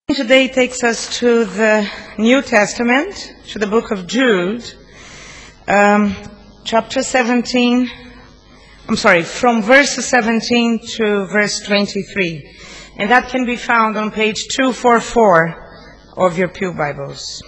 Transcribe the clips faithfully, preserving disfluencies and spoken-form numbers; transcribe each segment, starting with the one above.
Today takes us to the New Testament, to the book of Jude, um, chapter seventeen, I'm sorry, from verse seventeen to verse twenty-three. And that can be found on page two forty-four of your Pew Bibles.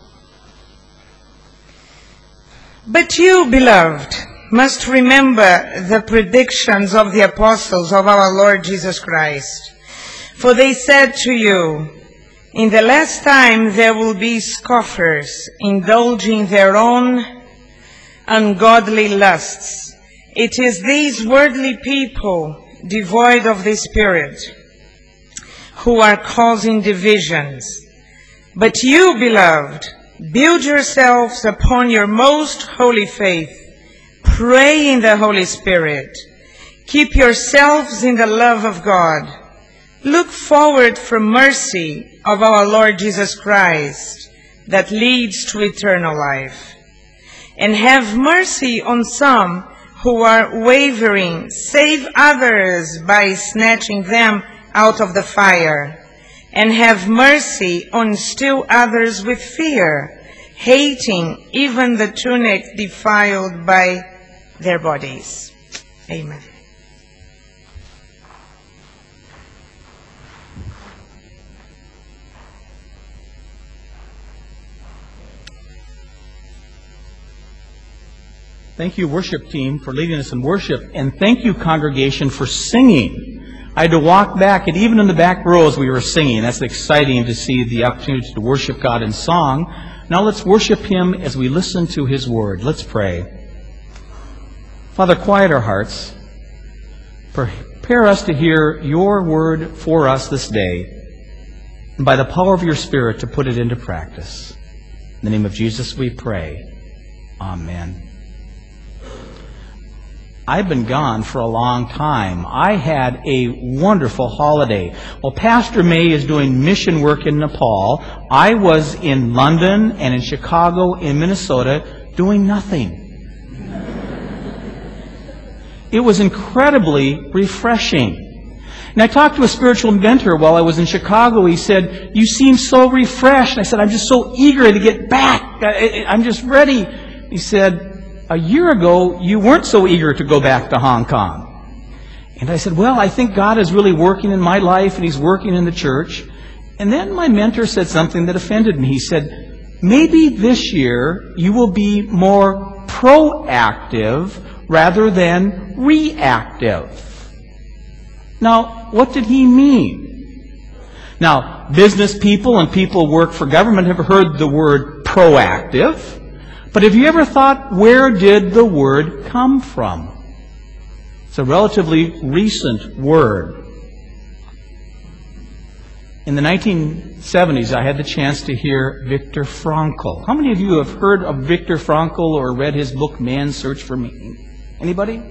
But you, beloved, must remember the predictions of the apostles of our Lord Jesus Christ. For they said to you, in the last time there will be scoffers, indulging their own ungodly lusts. It is these worldly people, devoid of the Spirit, who are causing divisions. But you, beloved, build yourselves upon your most holy faith. Pray in the Holy Spirit. Keep yourselves in the love of God. Look forward for mercy of our Lord Jesus Christ that leads to eternal life. And have mercy on some who are wavering. Save others by snatching them out of the fire. And have mercy on still others with fear, hating even the tunic defiled by their bodies. Amen. Thank you, worship team, for leading us in worship. And thank you, congregation, for singing. I had to walk back, and even in the back rows we were singing. That's exciting to see the opportunity to worship God in song. Now let's worship Him as we listen to His Word. Let's pray. Father, quiet our hearts. Prepare us to hear Your Word for us this day, and by the power of Your Spirit to put it into practice. In the name of Jesus we pray. Amen. I've been gone for a long time. I had a wonderful holiday. While Pastor May is doing mission work in Nepal, I was in London and in Chicago, in Minnesota, doing nothing. It was incredibly refreshing. And I talked to a spiritual mentor while I was in Chicago. He said, "You seem so refreshed." And I said, "I'm just so eager to get back. I'm just ready." He said, "A year ago, you weren't so eager to go back to Hong Kong." And I said, "Well, I think God is really working in my life, and He's working in the church." And then my mentor said something that offended me. He said, "Maybe this year you will be more proactive rather than reactive." Now, what did he mean? Now, business people and people who work for government have heard the word proactive. But have you ever thought, where did the word come from? It's a relatively recent word. In the nineteen seventies, I had the chance to hear Viktor Frankl. How many of you have heard of Viktor Frankl or read his book, Man's Search for Meaning? Anybody?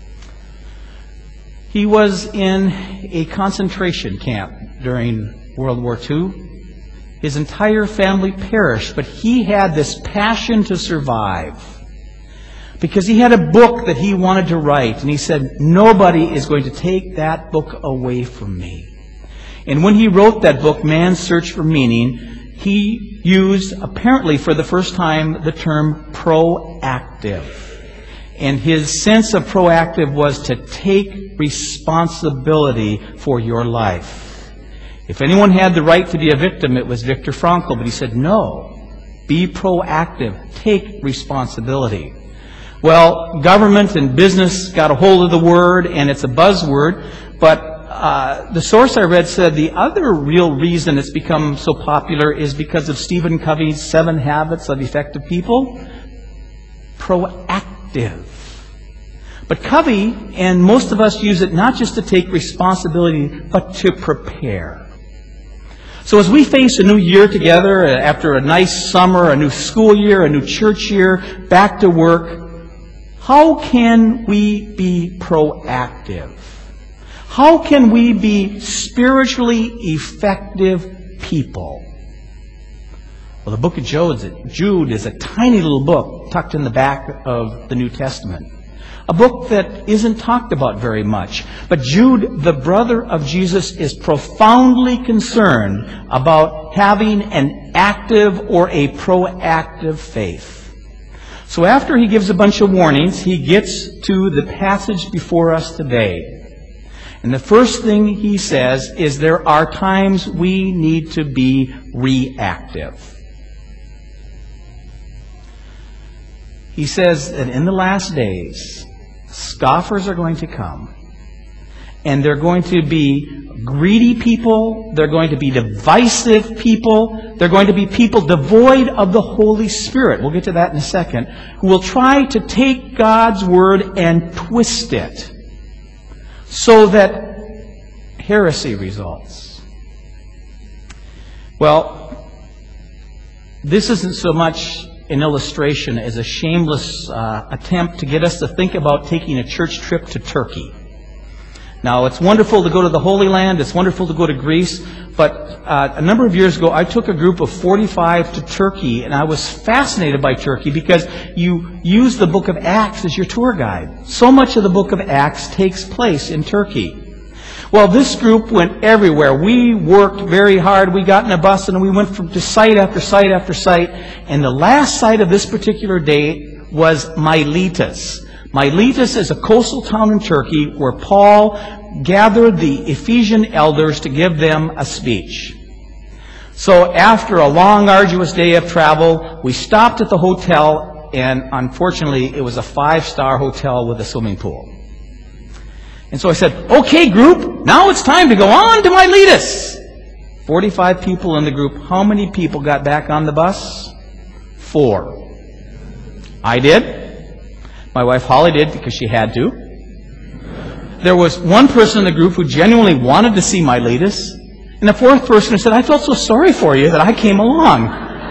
He was in a concentration camp during World War Two. His entire family perished, but he had this passion to survive because he had a book that he wanted to write, and he said, "Nobody is going to take that book away from me." And when he wrote that book, Man's Search for Meaning, he used, apparently for the first time, the term proactive. And his sense of proactive was to take responsibility for your life. If anyone had the right to be a victim, it was Viktor Frankl, but he said, no, be proactive, take responsibility. Well, government and business got a hold of the word, and it's a buzzword, but uh, the source I read said the other real reason it's become so popular is because of Stephen Covey's Seven Habits of Effective People. Proactive. But Covey, and most of us use it not just to take responsibility, but to prepare. So as we face a new year together, after a nice summer, a new school year, a new church year, back to work, how can we be proactive? How can we be spiritually effective people? Well, the book of Jude is a tiny little book tucked in the back of the New Testament. a book that isn't talked about very much. But Jude, the brother of Jesus, is profoundly concerned about having an active or a proactive faith. So after he gives a bunch of warnings, he gets to the passage before us today. And the first thing he says is there are times we need to be reactive. He says that in the last days, scoffers are going to come. And they're going to be greedy people. They're going to be divisive people. They're going to be people devoid of the Holy Spirit. We'll get to that in a second. Who will try to take God's Word and twist it so that heresy results. Well, this isn't so much an illustration as a shameless uh, attempt to get us to think about taking a church trip to Turkey. Now, it's wonderful to go to the Holy Land. It's wonderful to go to Greece. But uh, a number of years ago, I took a group of forty-five to Turkey, and I was fascinated by Turkey because you use the book of Acts as your tour guide. So much of the book of Acts takes place in Turkey. Well, this group went everywhere. We worked very hard. We got in a bus, and we went from to site after site after site. And the last site of this particular day was Miletus. Miletus is a coastal town in Turkey where Paul gathered the Ephesian elders to give them a speech. So after a long, arduous day of travel, we stopped at the hotel, and unfortunately, it was a five-star hotel with a swimming pool. And so I said, okay, group, now it's time to go on to Miletus. forty-five people in the group. How many people got back on the bus? Four. I did. My wife Holly did because she had to. There was one person in the group who genuinely wanted to see Miletus, and the fourth person who said, I felt so sorry for you that I came along.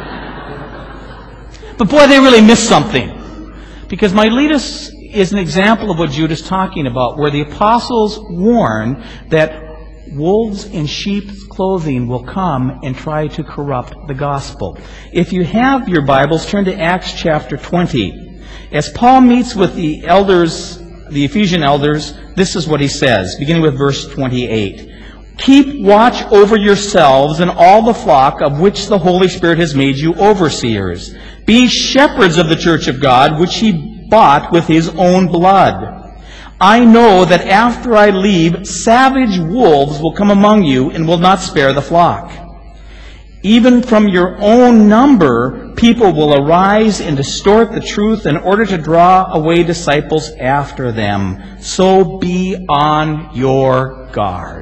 But boy, they really missed something. Because Miletus is an example of what Jude is talking about, where the apostles warn that wolves in sheep's clothing will come and try to corrupt the gospel. If you have your Bibles, turn to Acts chapter twenty. As Paul meets with the elders, the Ephesian elders, this is what he says, beginning with verse twenty-eight. Keep watch over yourselves and all the flock of which the Holy Spirit has made you overseers. Be shepherds of the church of God, which he bought with his own blood. I know that after I leave, savage wolves will come among you and will not spare the flock. Even from your own number, people will arise and distort the truth in order to draw away disciples after them. So be on your guard.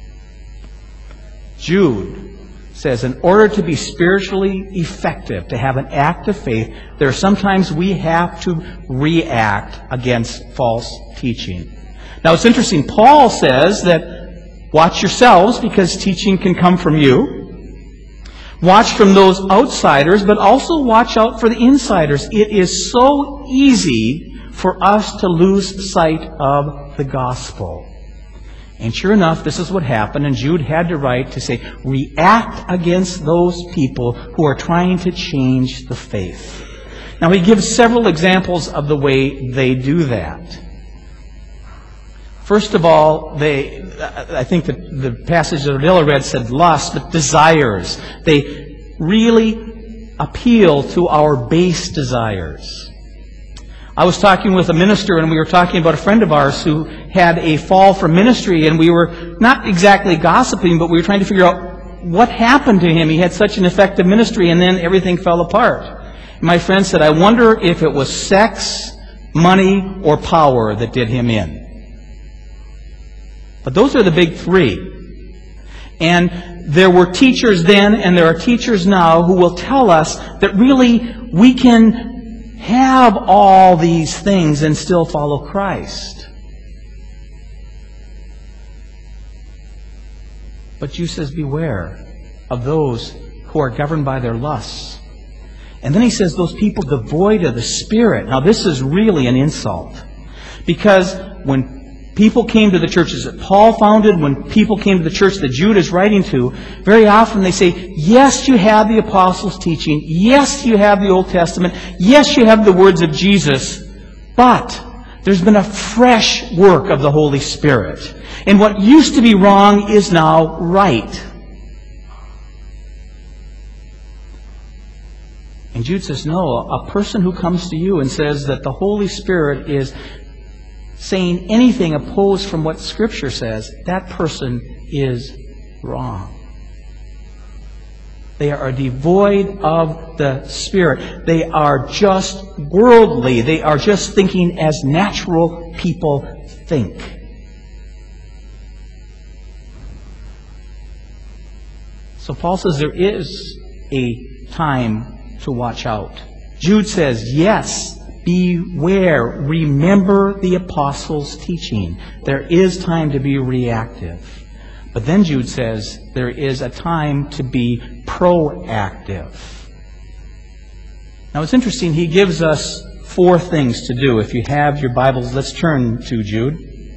Jude says, in order to be spiritually effective, to have an active faith, there are sometimes we have to react against false teaching. Now it's interesting, Paul says that watch yourselves because teaching can come from you. Watch from those outsiders, but also watch out for the insiders. It is so easy for us to lose sight of the gospel. And sure enough, this is what happened, and Jude had to write to say, react against those people who are trying to change the faith. Now he gives several examples of the way they do that. First of all, they, I think that the passage that Odila read said lust, but desires. They really appeal to our base desires. I was talking with a minister, and we were talking about a friend of ours who had a fall from ministry, and we were not exactly gossiping, but we were trying to figure out what happened to him. He had such an effective ministry, and then everything fell apart. And my friend said, I wonder if it was sex, money, or power that did him in. But those are the big three. And there were teachers then, and there are teachers now who will tell us that really we can have all these things and still follow Christ. But Jude says, beware of those who are governed by their lusts. And then he says, those people devoid of the Spirit. Now this is really an insult. Because when people came to the churches that Paul founded, when people came to the church that Jude is writing to, very often they say, yes, you have the apostles' teaching. Yes, you have the Old Testament. Yes, you have the words of Jesus. But There's been a fresh work of the Holy Spirit. And what used to be wrong is now right. And Jude says, no, a person who comes to you and says that the Holy Spirit is saying anything opposed from what Scripture says, that person is wrong. They are devoid of the Spirit. They are just worldly. They are just thinking as natural people think. So Paul says there is a time to watch out. Jude says, yes, beware. Remember the apostles' teaching. There is time to be reactive. But then Jude says there is a time to be proactive. Now it's interesting, he gives us four things to do. If you have your Bibles, let's turn to Jude.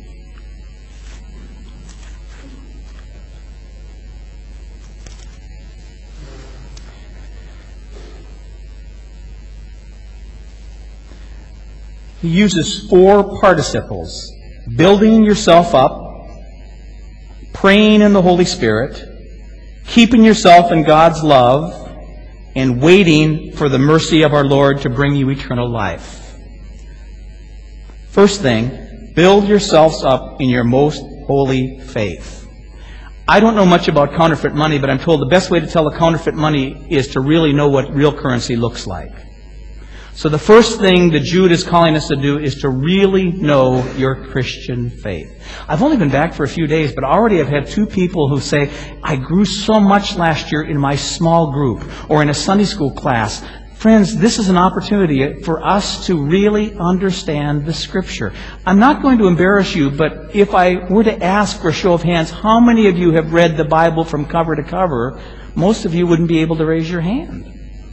He uses four participles. Building yourself up, praying in the Holy Spirit, keeping yourself in God's love, and waiting for the mercy of our Lord to bring you eternal life. First thing, build yourselves up in your most holy faith. I don't know much about counterfeit money, but I'm told the best way to tell a counterfeit money is to really know what real currency looks like. So the first thing that Jude is calling us to do is to really know your Christian faith. I've only been back for a few days, but already I've had two people who say, I grew so much last year in my small group or in a Sunday school class. Friends, this is an opportunity for us to really understand the Scripture. I'm not going to embarrass you, but if I were to ask for a show of hands, how many of you have read the Bible from cover to cover, most of you wouldn't be able to raise your hand.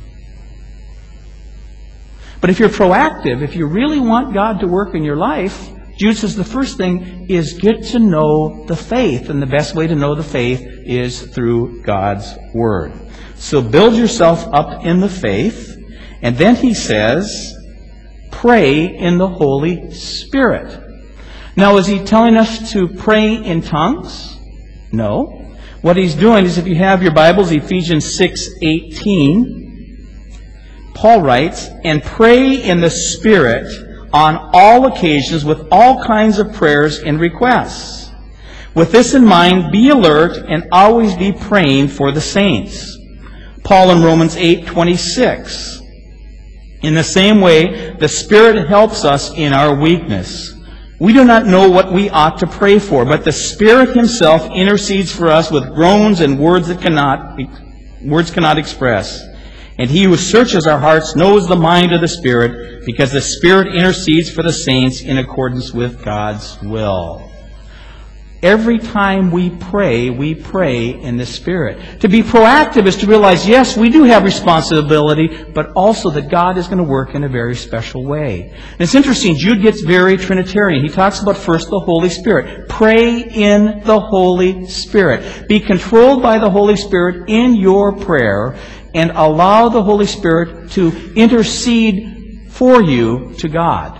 But if you're proactive, if you really want God to work in your life, Jude says the first thing is get to know the faith. And the best way to know the faith is through God's Word. So build yourself up in the faith. And then he says, pray in the Holy Spirit. Now, is he telling us to pray in tongues? No. What he's doing is, if you have your Bibles, Ephesians six eighteen, Paul writes, and pray in the Spirit on all occasions with all kinds of prayers and requests. With this in mind, be alert and always be praying for the saints. Paul in Romans eight twenty-six. In the same way, the Spirit helps us in our weakness. We do not know what we ought to pray for, but the Spirit Himself intercedes for us with groans and words that cannot, words cannot express. And He who searches our hearts knows the mind of the Spirit, because the Spirit intercedes for the saints in accordance with God's will. Every time we pray, we pray in the Spirit. To be proactive is to realize, yes, we do have responsibility, but also that God is going to work in a very special way. And it's interesting, Jude gets very Trinitarian. He talks about first the Holy Spirit. Pray in the Holy Spirit. Be controlled by the Holy Spirit in your prayer, and allow the Holy Spirit to intercede for you to God.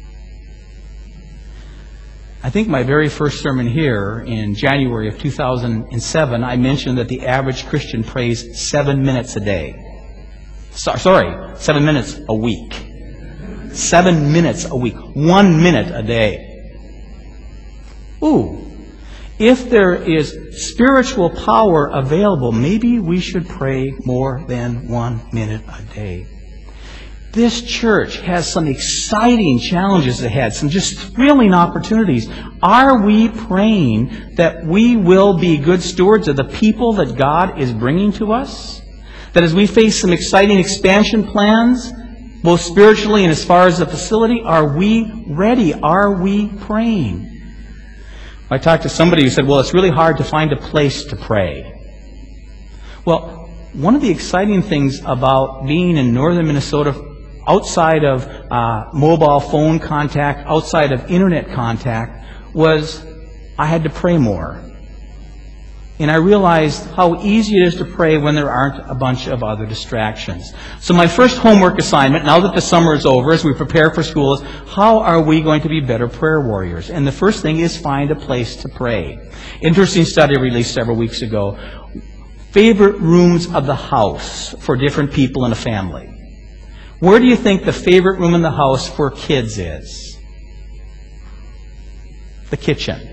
I think my very first sermon here in January of two thousand seven, I mentioned that the average Christian prays seven minutes a day. So, sorry, seven minutes a week. Seven minutes a week. One minute a day. Ooh. If there is spiritual power available, maybe we should pray more than one minute a day. This church has some exciting challenges ahead, some just thrilling opportunities. Are we praying that we will be good stewards of the people that God is bringing to us? That as we face some exciting expansion plans, both spiritually and as far as the facility, are we ready? Are we praying? I talked to somebody who said, well, it's really hard to find a place to pray. Well, one of the exciting things about being in northern Minnesota, outside of uh, mobile phone contact, outside of internet contact, was I had to pray more. And I realized how easy it is to pray when there aren't a bunch of other distractions. So my first homework assignment, now that the summer is over, as we prepare for school, is how are we going to be better prayer warriors? And the first thing is find a place to pray. Interesting study released several weeks ago. Favorite rooms of the house for different people in a family. Where do you think the favorite room in the house for kids is? The kitchen.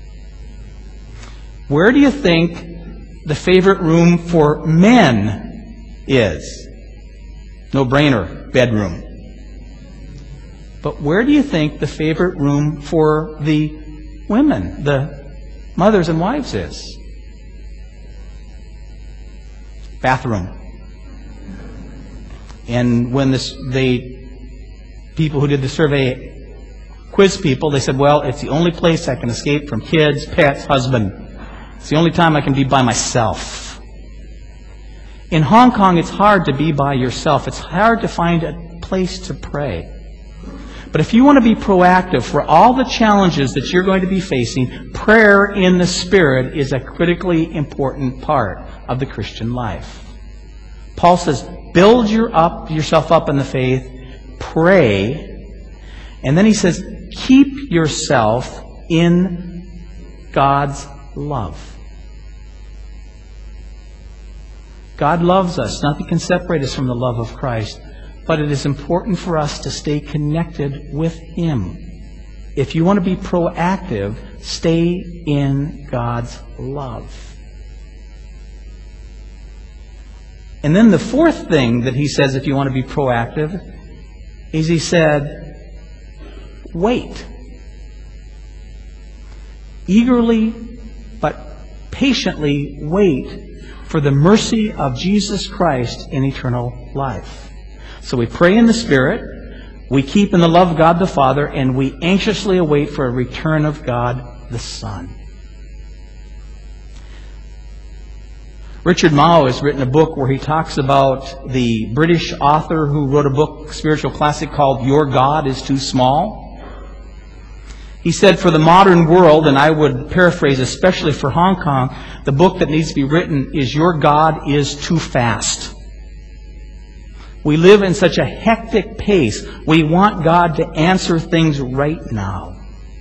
Where do you think the favorite room for men is? No brainer, bedroom. But where do you think the favorite room for the women, the mothers and wives is? Bathroom. And when this, they, people who did the survey quiz people, they said, well, it's the only place I can escape from kids, pets, husband. It's the only time I can be by myself. In Hong Kong, it's hard to be by yourself. It's hard to find a place to pray. But if you want to be proactive for all the challenges that you're going to be facing, prayer in the Spirit is a critically important part of the Christian life. Paul says, build your up, yourself up in the faith, pray, and then he says, keep yourself in God's love. God loves us. Nothing can separate us from the love of Christ. But it is important for us to stay connected with Him. If you want to be proactive, stay in God's love. And then the fourth thing that he says if you want to be proactive is he said, wait. Eagerly but patiently wait for the mercy of Jesus Christ in eternal life. So we pray in the Spirit, we keep in the love of God the Father, and we anxiously await for a return of God the Son. Richard Mao has written a book where he talks about the British author who wrote a book, spiritual classic, called Your God is Too Small. He said for the modern world, and I would paraphrase especially for Hong Kong, the book that needs to be written is Your God is Too Fast. We live in such a hectic pace. We want God to answer things right now.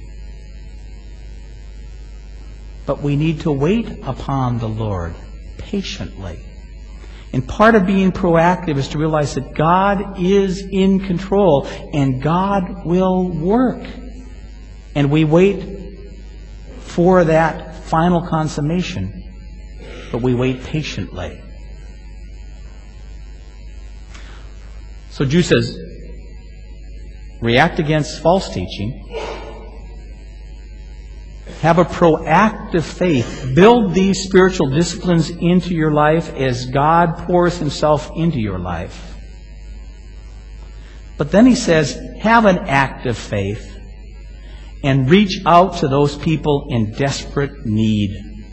But we need to wait upon the Lord patiently. And part of being proactive is to realize that God is in control and God will work. And we wait for that final consummation, but we wait patiently. So Jude says, react against false teaching. Have a proactive faith. Build these spiritual disciplines into your life as God pours Himself into your life. But then he says, have an active faith and reach out to those people in desperate need.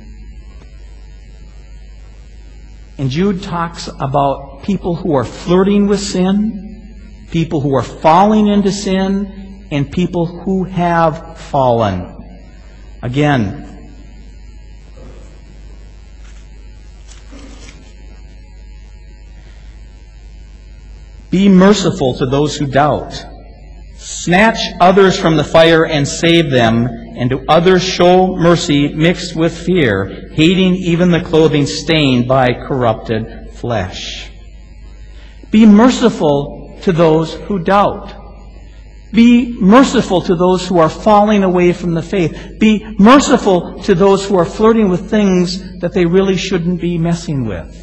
And Jude talks about people who are flirting with sin, people who are falling into sin, and people who have fallen. Again, be merciful to those who doubt. Snatch others from the fire and save them, and to others show mercy mixed with fear, hating even the clothing stained by corrupted flesh. Be merciful to those who doubt. Be merciful to those who are falling away from the faith. Be merciful to those who are flirting with things that they really shouldn't be messing with.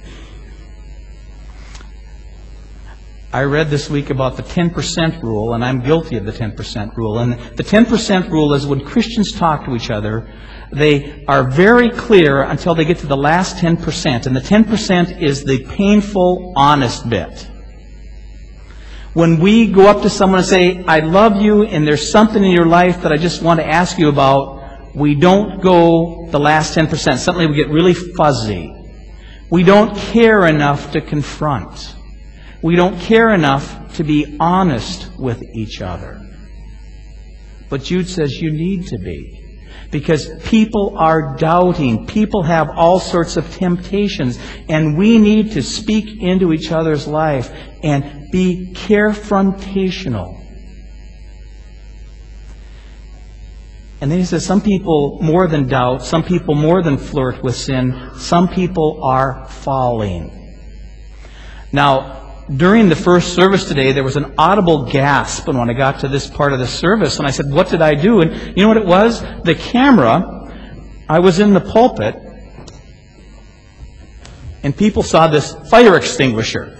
I read this week about the ten percent rule, and I'm guilty of the ten percent rule. And the ten percent rule is when Christians talk to each other, they are very clear until they get to the last ten percent. And the ten percent is the painful, honest bit. When we go up to someone and say, I love you, and there's something in your life that I just want to ask you about, we don't go the last ten percent. Suddenly we get really fuzzy. We don't care enough to confront. We don't care enough to be honest with each other. But Jude says you need to be. Because people are doubting. People have all sorts of temptations. And we need to speak into each other's life and be carefrontational. And then he says some people more than doubt, some people more than flirt with sin, some people are falling. Now, during the first service today, there was an audible gasp when I got to this part of the service, and I said, what did I do? And you know what it was? The camera, I was in the pulpit, and people saw this fire extinguisher.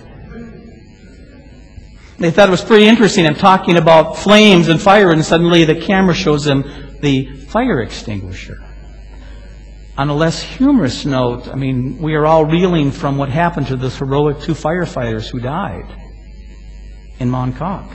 They thought it was pretty interesting. I'm talking about flames and fire, and suddenly the camera shows them the fire extinguisher. On a less humorous note, I mean, we are all reeling from what happened to those heroic two firefighters who died in Montauk.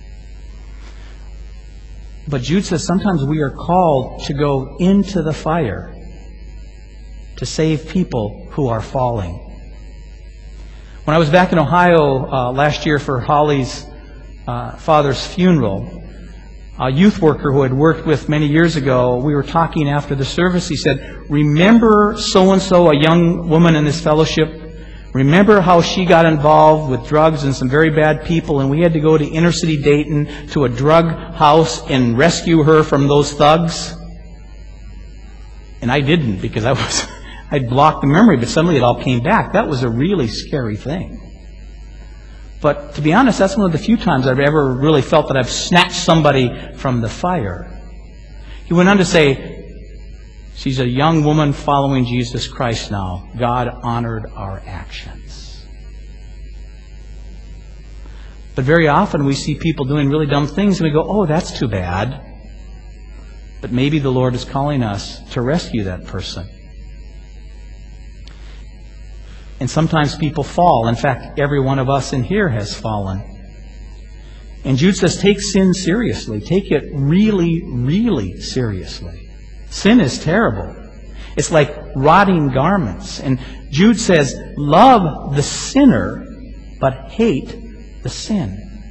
But Jude says sometimes we are called to go into the fire to save people who are falling. When I was back in Ohio uh, last year for Holly's uh, father's funeral, a youth worker who had worked with many years ago, we were talking after the service. He said, remember so-and-so, a young woman in this fellowship? Remember how she got involved with drugs and some very bad people, and we had to go to inner city Dayton to a drug house and rescue her from those thugs? And I didn't, because I was, I'd blocked the memory, but suddenly it all came back. That was a really scary thing. But to be honest, that's one of the few times I've ever really felt that I've snatched somebody from the fire. He went on to say, she's a young woman following Jesus Christ now. God honored our actions. But very often we see people doing really dumb things and we go, oh, that's too bad. But maybe the Lord is calling us to rescue that person. And sometimes people fall. In fact, every one of us in here has fallen. And Jude says, take sin seriously. Take it really, really seriously. Sin is terrible. It's like rotting garments. And Jude says, love the sinner, but hate the sin.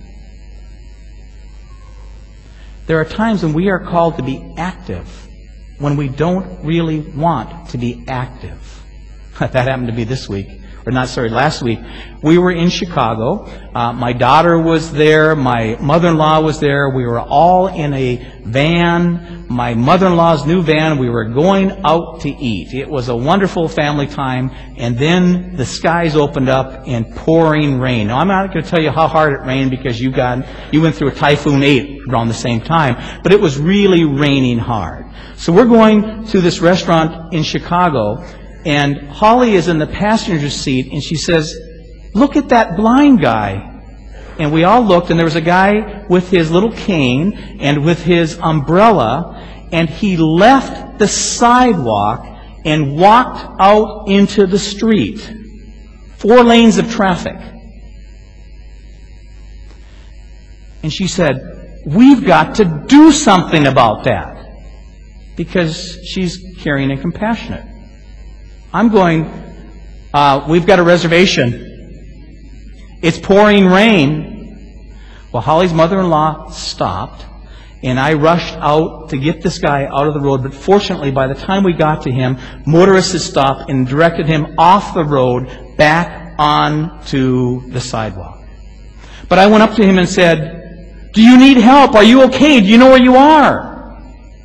There are times when we are called to be active, when we don't really want to be active. That happened to be this week. Or not, sorry, last week. We were in Chicago. Uh, my daughter was there. My mother-in-law was there. We were all in a van, my mother-in-law's new van. We were going out to eat. It was a wonderful family time. And then the skies opened up and pouring rain. Now, I'm not going to tell you how hard it rained because you got, you went through a Typhoon eight around the same time. But it was really raining hard. So we're going to this restaurant in Chicago. And Holly is in the passenger seat, and she says, look at that blind guy. And we all looked, and there was a guy with his little cane and with his umbrella, and he left the sidewalk and walked out into the street. Four lanes of traffic. And she said, we've got to do something about that. Because she's caring and compassionate. I'm going, uh, we've got a reservation. It's pouring rain. Well, Holly's mother-in-law stopped, and I rushed out to get this guy out of the road. But fortunately, by the time we got to him, motorists had stopped and directed him off the road back onto the sidewalk. But I went up to him and said, do you need help? Are you okay? Do you know where you are?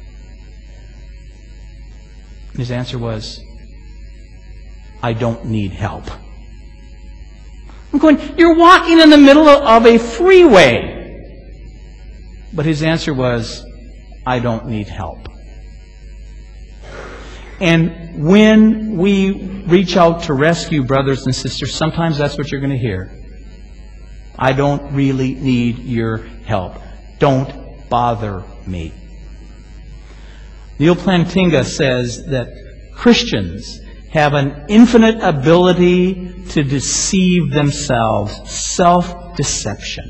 And his answer was, I don't need help. I'm going, you're walking in the middle of a freeway. But his answer was, I don't need help. And when we reach out to rescue brothers and sisters, sometimes that's what you're going to hear. I don't really need your help. Don't bother me. Neil Plantinga says that Christians have an infinite ability to deceive themselves. Self-deception.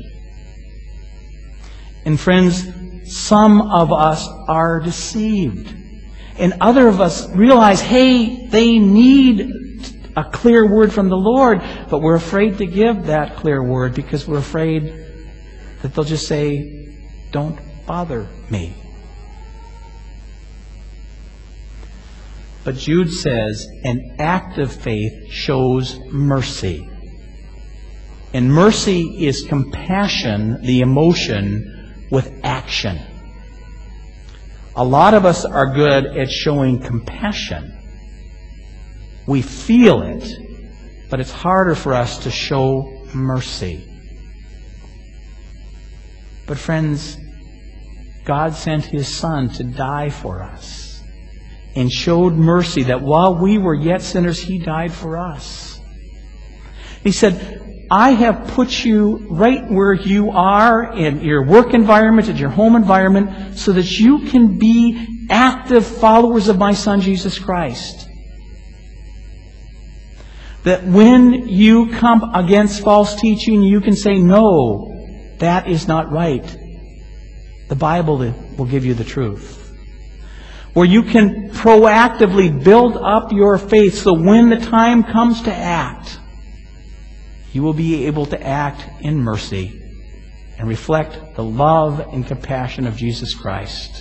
And friends, some of us are deceived. And other of us realize, hey, they need a clear word from the Lord, but we're afraid to give that clear word because we're afraid that they'll just say, don't bother me. But Jude says an act of faith shows mercy. And mercy is compassion, the emotion, with action. A lot of us are good at showing compassion. We feel it, but it's harder for us to show mercy. But friends, God sent His Son to die for us and showed mercy that while we were yet sinners, He died for us. He said, I have put you right where you are in your work environment, in your home environment, so that you can be active followers of my Son, Jesus Christ. That when you come against false teaching, you can say, no, that is not right. The Bible will give you the truth. Where you can proactively build up your faith so when the time comes to act, you will be able to act in mercy and reflect the love and compassion of Jesus Christ.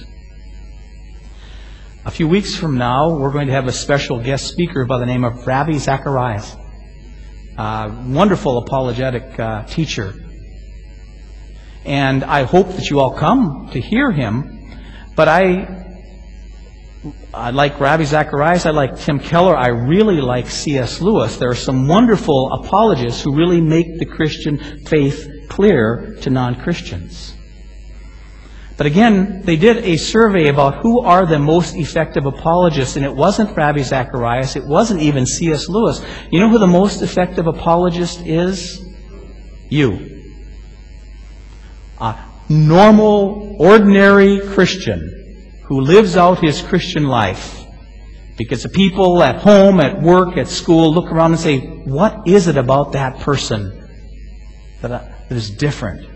A few weeks from now, we're going to have a special guest speaker by the name of Ravi Zacharias, a wonderful apologetic uh, teacher. And I hope that you all come to hear him. But I, I like Ravi Zacharias. I like Tim Keller. I really like C S Lewis. There are some wonderful apologists who really make the Christian faith clear to non-Christians. But again, they did a survey about who are the most effective apologists, and it wasn't Ravi Zacharias. It wasn't even C S Lewis. You know who the most effective apologist is? You. A normal, ordinary Christian who lives out his Christian life. Because the people at home, at work, at school look around and say, what is it about that person that, uh, that is different?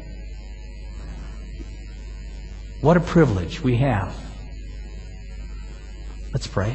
What a privilege we have. Let's pray.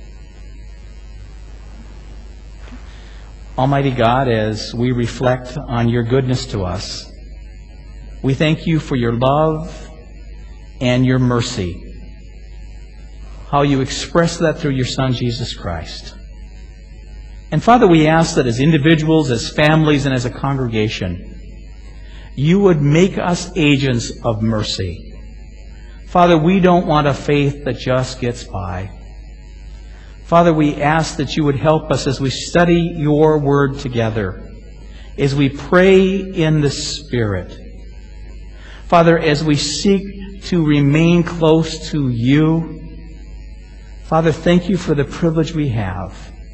Almighty God, as we reflect on your goodness to us, we thank you for your love and your mercy. How you express that through your Son, Jesus Christ. And Father, we ask that as individuals, as families, and as a congregation, you would make us agents of mercy. Father, we don't want a faith that just gets by. Father, we ask that you would help us as we study your word together, as we pray in the Spirit. Father, as we seek to remain close to you, Father, thank you for the privilege we have.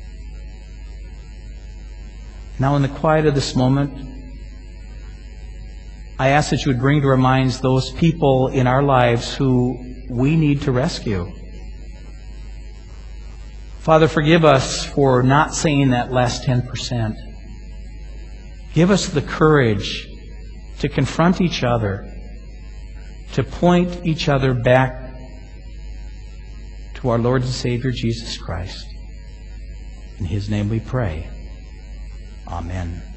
Now, in the quiet of this moment, I ask that you would bring to our minds those people in our lives who we need to rescue. Father, forgive us for not saying that last ten percent. Give us the courage to confront each other, to point each other back to our Lord and Savior, Jesus Christ. In His name we pray. Amen.